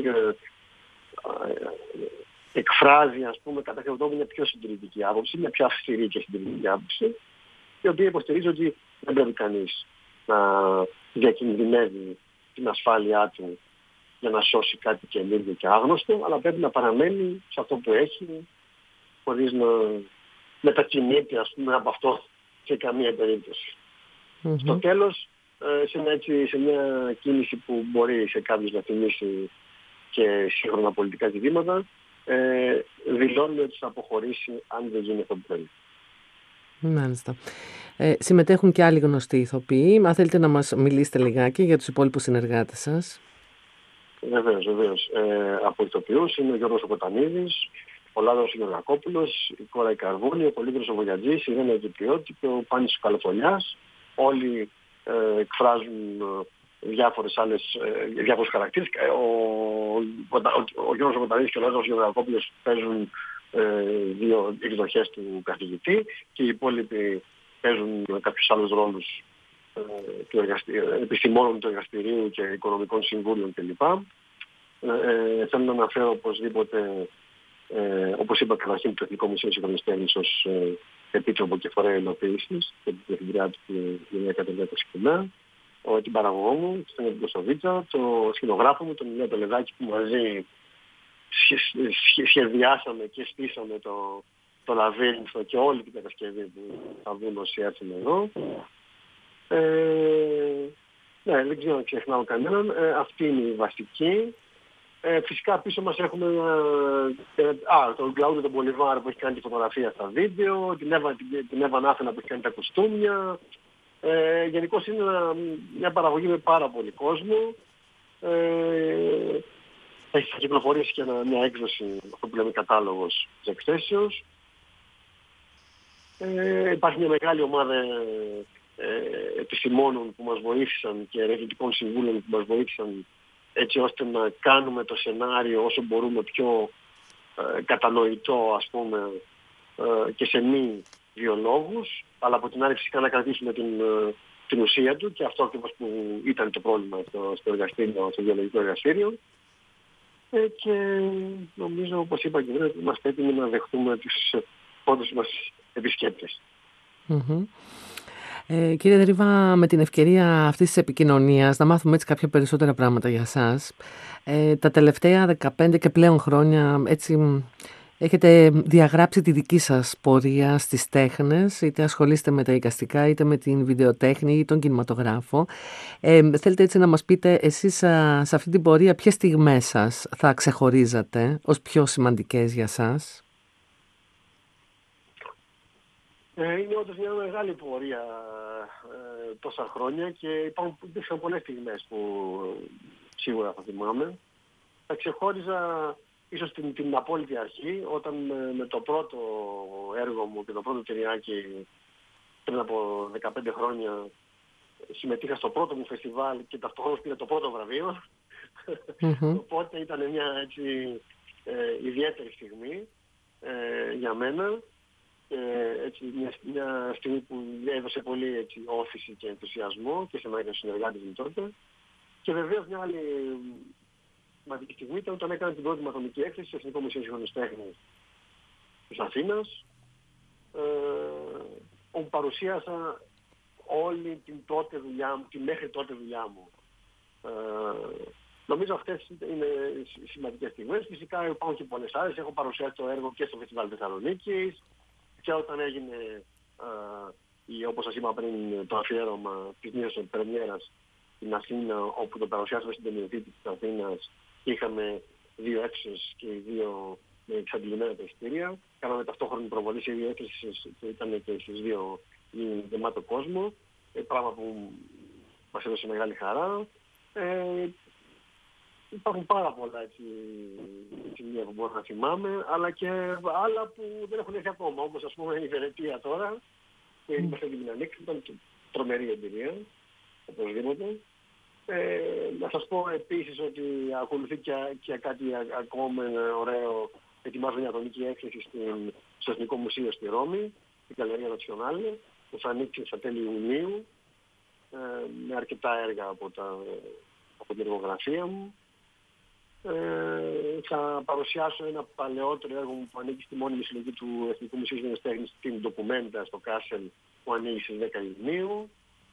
εκφράζει, ας πούμε, κατά κάποιο μια πιο συντηρητική άποψη, μια πιο αυστηρή και συντηρητική άποψη, η οποία υποστηρίζει ότι δεν πρέπει κανείς να διακινδυνεύει την ασφάλειά του για να σώσει κάτι καινούργιο και άγνωστο, αλλά πρέπει να παραμένει σε αυτό που έχει, χωρίς να μετακινείται, ας πούμε, από αυτό σε καμία περίπτωση. Mm-hmm. Στο τέλος, σε μια κίνηση που μπορεί σε κάποιους να θυμίσει και σύγχρονα πολιτικά ζητήματα, δηλώνει ότι θα αποχωρήσει αν δεν γίνει αυτό που θέλει. Μάλιστα. Συμμετέχουν και άλλοι γνωστοί ηθοποιοί. Αν θέλετε να μας μιλήσετε λιγάκι για τους υπόλοιπους συνεργάτες σας. Βεβαίως. Από ηθοποιούς είναι ο Γιώργος Κοτανίδης, ο Λάζαρος Γεωργακόπουλος, η Κόρα Καρβούνη, ο Πολύκρος Βογιατζής, η Ρένα Κυπριώτη και ο Πάνης Καλοφολιάς. Όλοι εκφράζουν διάφορους χαρακτήρες. Ο Γιώργος Κοτανίδης και ο Λάζαρος Γεωργακόπουλος παίζουν δύο εκδοχές του καθηγητή και οι υπόλοιποι παίζουν κάποιους άλλους ρόλους επιστημόνων του εργαστηρίου και οικονομικών συμβούλων κλπ. Θέλω να αναφέρω οπωσδήποτε, όπως είπα καταρχήν, το Εθνικό Μουσείο Σύγχρονης Τέχνης ως επίτροπο και φορέα υλοποίησης και την διευθυντριά του την Κατερίνα Κοσικουμέα, την παραγωγό μου, την Στέλια Κωνσταντίτσα, το σκηνογράφο μου, τον Ηλία Πελεδάκη, που μαζί σχεδιάσαμε και στήσαμε το λαβύρινθο και όλη την κατασκευή που θα δουν όσοι έρθουν εδώ. Ναι, δεν ξέρω να ξεχνάω κανέναν. Αυτή είναι η βασική. Φυσικά πίσω μας έχουμε τον Κλαούντο τον Πολυβάρ που έχει κάνει τη φωτογραφία στα βίντεο, την Εύα Νάθενα που έχει κάνει τα κουστούμια. Γενικώς είναι μια παραγωγή με πάρα πολύ κόσμο. Έχει κυκλοφορήσει και μια έκδοση, αυτό που λέμε κατάλογος της εκθέσεως. Υπάρχει μια μεγάλη ομάδα επιστημόνων που μας βοήθησαν και ερευνητικών συμβούλων που μας βοήθησαν έτσι ώστε να κάνουμε το σενάριο όσο μπορούμε πιο κατανοητό, ας πούμε, και σε μη βιολόγους, αλλά από την άλλη φυσικά να κρατήσουμε την ουσία του, και αυτό ακριβώς που ήταν το πρόβλημα στο εργαστήριο, στο βιολογικό εργαστήριο. Και νομίζω, όπως είπα και πριν, είμαστε έτοιμοι να δεχτούμε τους πρώτους μας επισκέπτες. Κύριε Δρύβα, με την ευκαιρία αυτής της επικοινωνίας, να μάθουμε έτσι κάποια περισσότερα πράγματα για σας. Τα τελευταία 15 και πλέον χρόνια, έτσι, έχετε διαγράψει τη δική σας πορεία στις τέχνες, είτε ασχολείστε με τα εικαστικά, είτε με την βιντεοτέχνη ή τον κινηματογράφο. Θέλετε έτσι να μας πείτε εσείς σε αυτή την πορεία ποιες στιγμές σας θα ξεχωρίζατε ως πιο σημαντικές για σας? Είναι όντως μια μεγάλη πορεία τόσα χρόνια και υπήρχαν πολλές στιγμές που σίγουρα θα θυμάμαι. Θα ξεχώριζα ίσως την απόλυτη αρχή, όταν με το πρώτο έργο μου και το πρώτο ταινιάκι πριν από 15 χρόνια συμμετείχα στο πρώτο μου φεστιβάλ και ταυτόχρονα πήρα το πρώτο βραβείο. Οπότε ήταν μια έτσι ιδιαίτερη στιγμή για μένα. Έτσι, μια στιγμή που έδωσε πολύ έτσι, όθηση και ενθουσιασμό και σε μένα και στους συνεργάτες μου τότε. Και βεβαίως μια άλλη σημαντική στιγμή ήταν όταν έκανα την πρώτη μου ατομική έκθεση στο Εθνικό Μουσείο Σύγχρονης Τέχνης της Αθήνας, όπου παρουσίασα όλη την τότε δουλειά μου, τη μέχρι τότε δουλειά μου. Νομίζω αυτές είναι σημαντικές στιγμές. Φυσικά υπάρχουν και πολλές άλλες. Έχω παρουσιάσει το έργο και στο Φεστιβάλ Θεσσαλονίκης και όταν έγινε, όπως σας είπα πριν, το αφιέρωμα της νέας πρεμιέρας στην Αθήνα, όπου το παρουσιάσαμε στην Ταινιοθήκη της Αθήνας. Είχαμε 2 αίθουσες και οι 2 με εξαντλημένα τα εισιτήρια. Κάναμε ταυτόχρονη προβολή σε 2 αίθουσες που ήταν και στις 2 γεμάτο κόσμο. Πράγμα που μας έδωσε μεγάλη χαρά. Υπάρχουν πάρα πολλά σημεία που μπορώ να θυμάμαι, αλλά και άλλα που δεν έχουν έρθει ακόμα. Όπως ας πούμε η Βενετία τώρα, που είμαστε στην Ανοίξη, ήταν τρομερή εμπειρία, οπωσδήποτε. Να σας πω επίσης ότι ακολουθεί και κάτι ακόμα ωραίο. Ετοιμάζω μια ατομική έκθεση στο Εθνικό Μουσείο στη Ρώμη, στην Γαλερία Νατσιονάλε, που θα ανοίξει στα τέλη Ιουνίου, με αρκετά έργα από την εργογραφία μου. Θα παρουσιάσω ένα παλαιότερο έργο μου που ανήκει στη μόνιμη συλλογή του Εθνικού Μουσείου Σύγχρονης Τέχνης, την Ντοκουμέντα στο Κάσελ, που ανοίγει στις 10 Ιουνίου.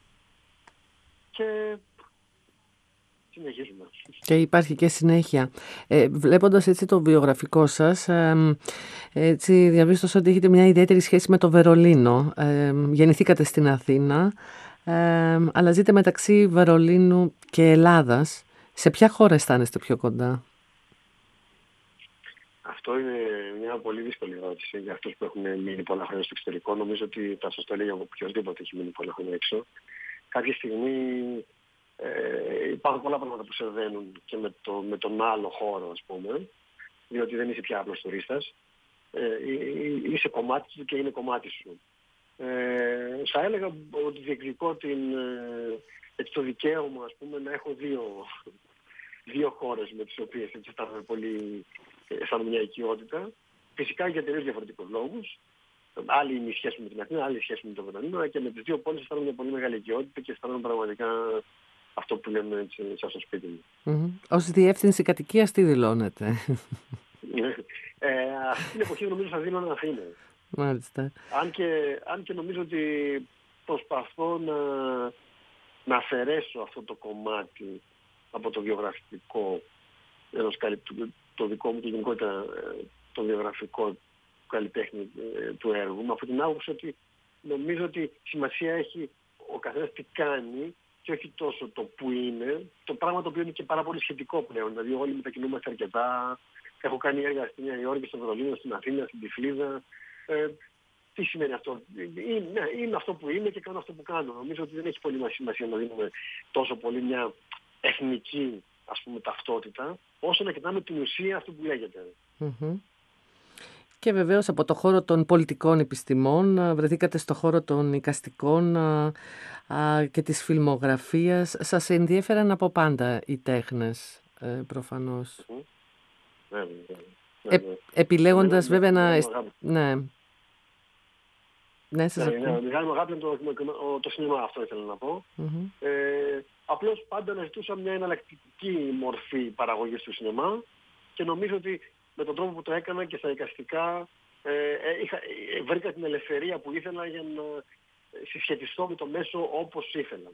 Και συνεχίζουμε. Και υπάρχει και συνέχεια. Βλέποντας έτσι το βιογραφικό σας, έτσι διαπίστωσα ότι έχετε μια ιδιαίτερη σχέση με το Βερολίνο. Γεννηθήκατε στην Αθήνα, αλλά ζείτε μεταξύ Βερολίνου και Ελλάδας. Σε ποια χώρα αισθάνεστε πιο κοντά? Αυτό είναι μια πολύ δύσκολη ερώτηση για αυτούς που έχουν μείνει πολλά χρόνια στο εξωτερικό. Νομίζω ότι θα σας το έλεγα από οποιοδήποτε έχει μείνει πολλά χρόνια έξω. Κάποια στιγμή υπάρχουν πολλά πράγματα που συμβαίνουν και με τον άλλο χώρο, ας πούμε, διότι δεν είσαι πια απλός τουρίστας. Είσαι κομμάτι του και είναι κομμάτι σου. Θα έλεγα ότι διεκδικώ το δικαίωμα, ας πούμε, να έχω δύο χώρες με τις οποίες αισθάνομαι μια οικειότητα. Φυσικά για τελείως διαφορετικούς λόγους. Άλλη είναι η σχέση με την Αθήνα, άλλη η σχέση με το Βερολίνο, και με τις δύο πόλεις αισθάνομαι μια πολύ μεγάλη οικειότητα και αισθάνομαι πραγματικά αυτό που λέμε έτσι σαν στο σπίτι μου. Ως διεύθυνση κατοικίας τι δηλώνετε? Αυτή την εποχή νομίζω θα δίνω να είναι. Μάλιστα. Αν και νομίζω ότι προσπαθώ να αφαιρέσω αυτό το κομμάτι από το βιογραφικό, το δικό μου και γενικότερα το βιογραφικό καλλιτέχνη του έργου, με αυτή την άποψη ότι νομίζω ότι σημασία έχει ο καθένας τι κάνει και όχι τόσο το που είναι, το πράγμα το οποίο είναι και πάρα πολύ σχετικό πλέον. Δηλαδή όλοι μετακινούμαστε αρκετά. Έχω κάνει έργα στη Νέα Υόρκη, στο Βερολίνο, στην Αθήνα, στην Τυφλίδα. Τι σημαίνει αυτό? Είναι αυτό που είναι και κάνω αυτό που κάνω. Νομίζω ότι δεν έχει πολύ σημασία να δίνουμε τόσο πολύ μια εθνική, ας πούμε, ταυτότητα, όσο να κοιτάμε την ουσία αυτού που λέγεται. Και βεβαίως από το χώρο των πολιτικών επιστημών βρεθήκατε στο χώρο των εικαστικών και της φιλμογραφίας. Σας ενδιέφεραν από πάντα οι τέχνες? προφανώς. Ναι. Επιλέγοντας βέβαια να... Ναι. Ναι, σας ακούω. Μεγάλη μου αγάπη είναι το σινεμά, αυτό ήθελα να πω. Απλώς πάντα αναζητούσα μια εναλλακτική μορφή παραγωγής του σινεμά και νομίζω ότι με τον τρόπο που το έκανα και στα εικαστικά βρήκα την ελευθερία που ήθελα για να συσχετιστώ με το μέσο όπως ήθελα.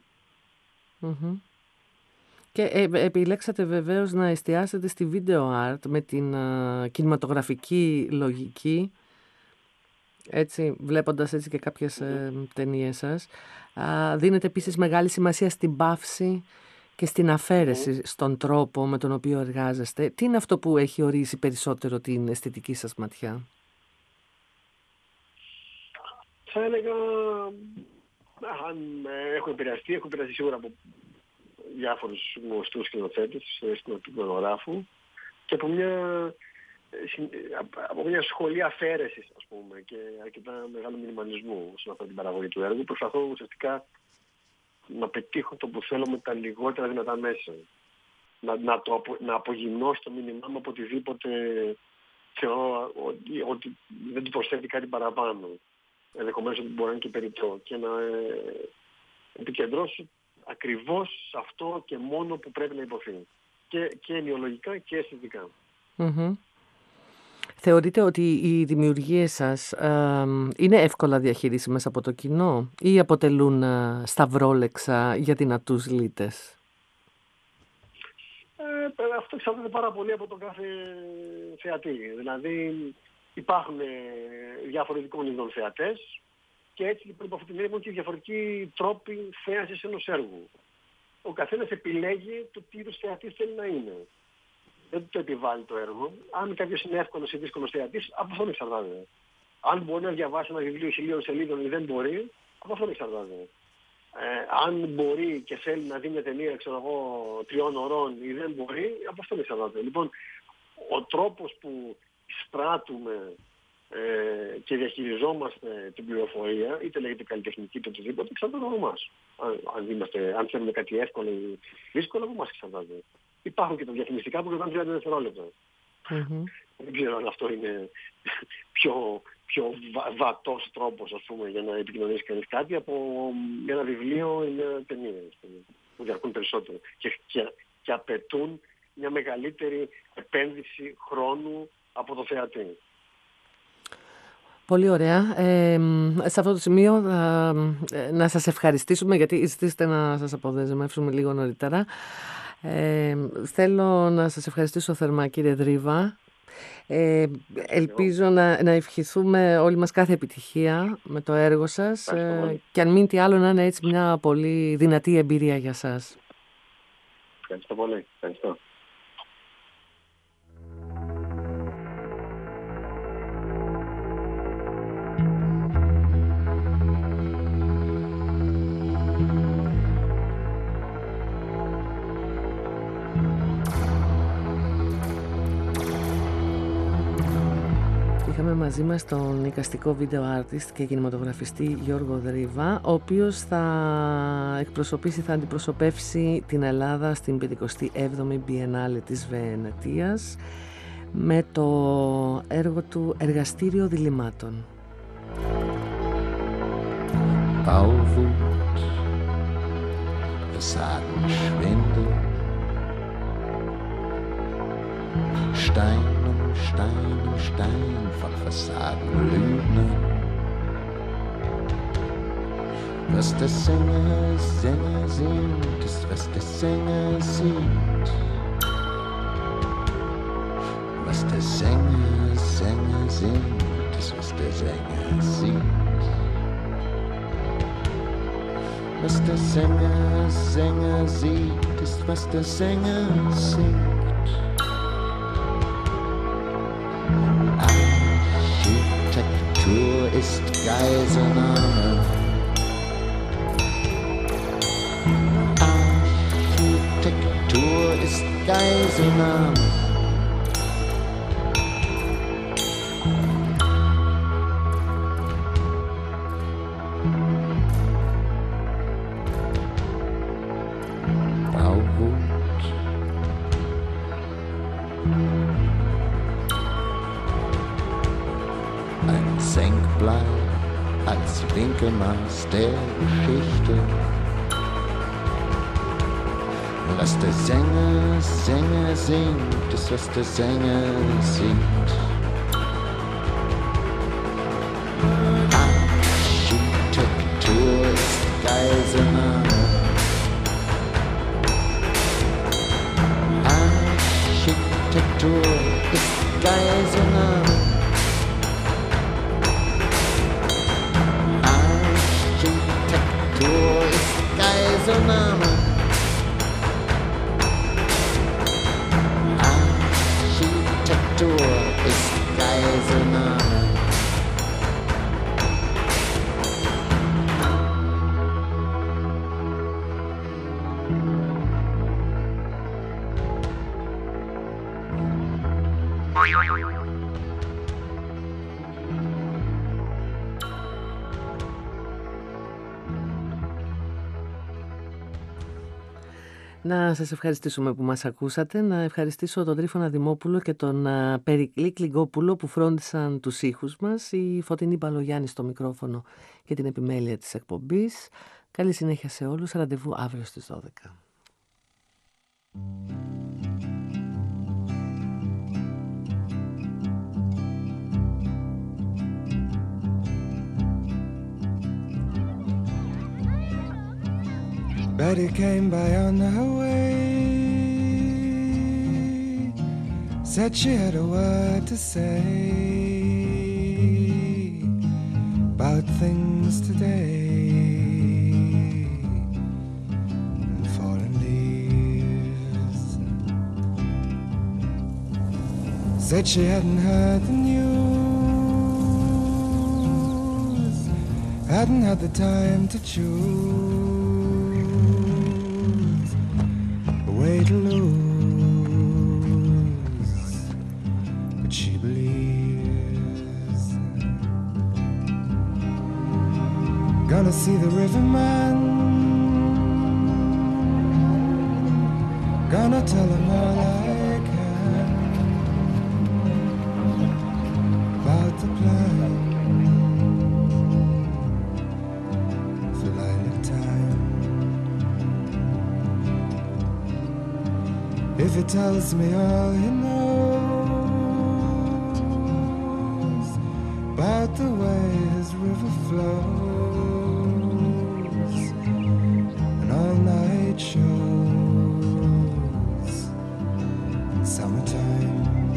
Και επιλέξατε βεβαίως να εστιάσετε στη video art με την κινηματογραφική λογική, έτσι, βλέποντας έτσι και κάποιες ταινίες σας. Δίνετε επίσης μεγάλη σημασία στην παύση και στην αφαίρεση στον τρόπο με τον οποίο εργάζεστε. Τι είναι αυτό που έχει ορίσει περισσότερο την αισθητική σας ματιά? Θα έλεγα, αν έχω επηρεαστεί σίγουρα από διάφορους γνωστούς σκηνοθέτες, σκηνογράφου και από μια σχολή αφαίρεσης, ας πούμε, και αρκετά μεγάλο μινιμαλισμού όσον αφορά την παραγωγή του έργου. Προσπαθώ ουσιαστικά να πετύχω το που θέλω με τα λιγότερα δυνατά μέσα. Να απογυμνώσω το μήνυμά μου από οτιδήποτε θεωρώ ότι δεν του προσθέτει κάτι παραπάνω. Ενδεχομένως ότι μπορεί να είναι και περιττό. Και να επικεντρώσω ακριβώς σε αυτό και μόνο που πρέπει να υποθεί. Και ενοιολογικά και αισθητικά. Θεωρείτε ότι οι δημιουργίες σας είναι εύκολα διαχειρίσιμες από το κοινό ή αποτελούν σταυρόλεξα για δυνατούς λύτες? Αυτό εξαρτάται πάρα πολύ από τον κάθε θεατή. Δηλαδή υπάρχουν διαφορετικών ειδών θεατές και έτσι λοιπόν από αυτή την έννοια και διαφορετικοί τρόποι θέασης ενός έργου. Ο καθένας επιλέγει το τι είδους θεατής θέλει να είναι. Δεν το επιβάλλει το έργο. Αν κάποιος είναι εύκολος ή δύσκολος θεατής, από αυτόν εξαρτάται. Αν μπορεί να διαβάσει ένα βιβλίο 1000 σελίδων ή δεν μπορεί, από αυτόν εξαρτάται. Αν μπορεί και θέλει να δει μια ταινία, 3 ώρων ή δεν μπορεί, από αυτόν εξαρτάται. Λοιπόν, ο τρόπος που εισπράττουμε και διαχειριζόμαστε την πληροφορία, είτε λέγεται καλλιτεχνική είτε οτιδήποτε, εξαρτάται από εμάς. Αν θέλουμε κάτι εύκολο ή δύσκολο, από εμάς εξαρτάται. Υπάρχουν και τα διαφημιστικά που κρατάνε 30 δευτερόλεπτα. Δεν ξέρω αν αυτό είναι πιο βατός τρόπος, ας πούμε, για να επικοινωνήσει κανείς κάτι από ένα βιβλίο ή μια ταινία, που διαρκούν περισσότερο και απαιτούν μια μεγαλύτερη επένδυση χρόνου από το θεατή. Πολύ ωραία. Σε αυτό το σημείο να σας ευχαριστήσουμε, γιατί ζητήσετε να σας αποδεσμεύσουμε λίγο νωρίτερα. Θέλω να σας ευχαριστήσω θερμά, κύριε Δρύβα. Ελπίζω να ευχηθούμε όλοι μας κάθε επιτυχία με το έργο σας και αν μείνει τι άλλο να είναι έτσι μια πολύ δυνατή εμπειρία για σας. Ευχαριστώ πολύ. Ευχαριστώ. Είχαμε μαζί μας τον εικαστικό βίντεο artist και κινηματογραφιστή Γιώργο Δρύβα, ο οποίος θα αντιπροσωπεύσει την Ελλάδα στην 57η Biennale της Βενετίας με το έργο του «Εργαστήριο Διλημμάτων». Bauwut, Fassadenschwindel, Stein um Stein um Stein von Fassadenlügner. Was der Sänger singt, ist was der Sänger sieht. Was der Sänger singt, ist was der Sänger sieht. Was der Sänger sieht, ist was der Sänger singt. Architektur ist Geiselnahme. Architektur ist Geiselnahme. Bauwut, ein Senkblei als linke Maß der Geschichte. Was der Sänger singt, ist was der Sänger singt. Architektur ist Geiselnahme. Architektur ist Geiselnahme. Architektur ist Geiselnahme. Architektur ist Geiselnahme. Να σας ευχαριστήσουμε που μας ακούσατε, να ευχαριστήσω τον Τρίφωνα Δημόπουλο και τον Περικλή Κλιγκόπουλο που φρόντισαν τους ήχους μας, η Φωτεινή Μπαλογιάννη στο μικρόφωνο και την επιμέλεια της εκπομπής. Καλή συνέχεια σε όλους, ραντεβού αύριο στις 12. Betty came by on her way, said she had a word to say about things today and fallen leaves. Said she hadn't heard the news, hadn't had the time to choose way to lose, but she believes. Gonna see the riverman, gonna tell him all I can about the plan for lilac time. If he tells me all he knows about the way his river flows and all night shows in summertime.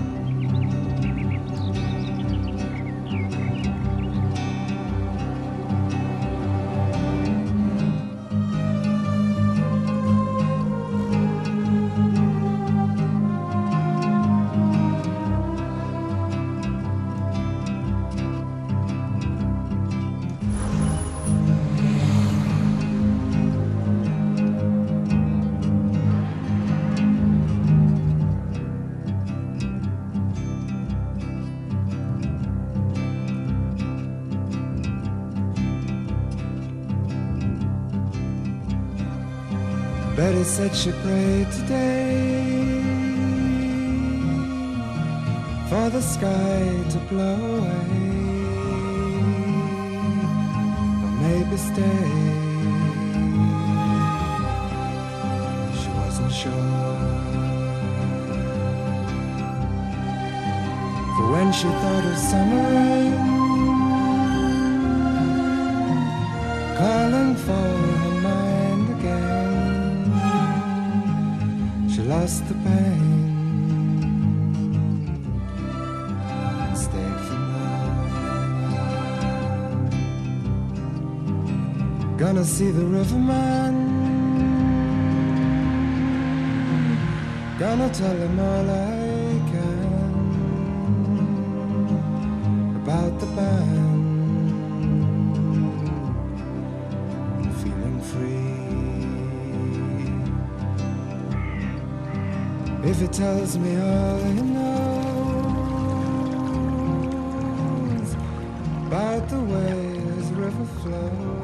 Betty said she prayed today for the sky to blow away or maybe stay. She wasn't sure, for when she thought of summer rain calling for her mind again, she lost the pain and stayed for more. Gonna see the riverman, gonna tell him all I can about the band, feeling free. If he tells me all he knows about the way his river flows